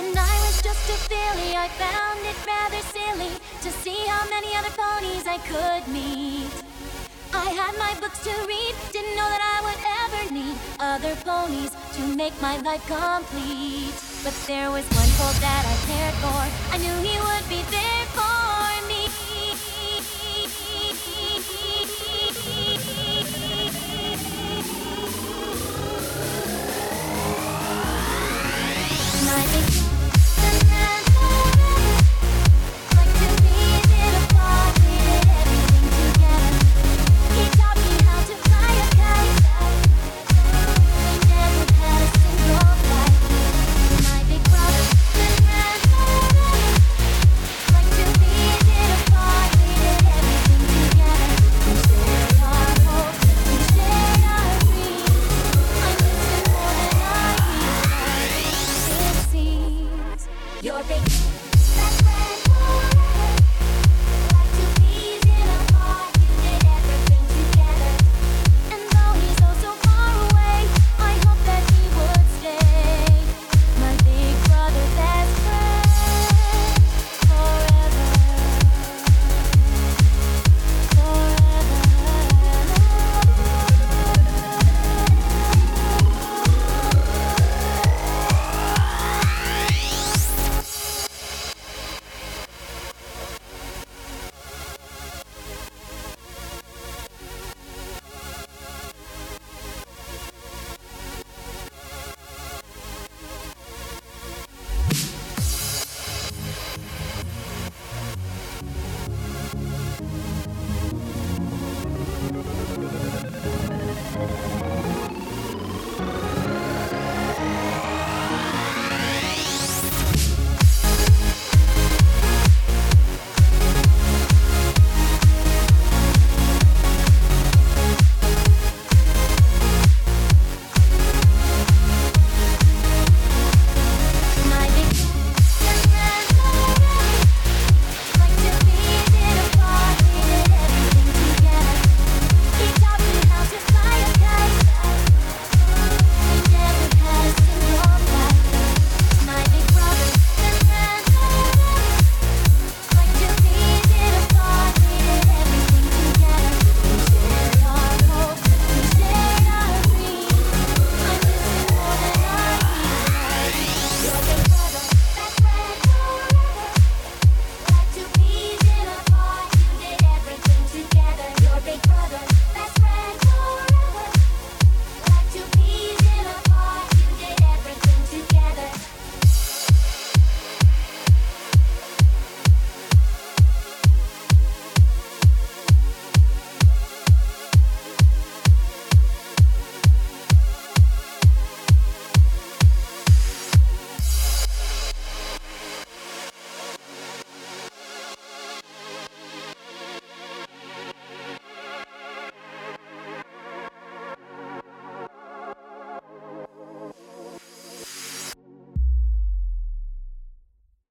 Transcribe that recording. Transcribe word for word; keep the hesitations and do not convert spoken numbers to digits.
When I was just a filly, I found it rather silly to see how many other ponies I could meet. I had my books to read, didn't know that I would ever need other ponies to make my life complete. But there was one colt that I cared for, I knew he would be there for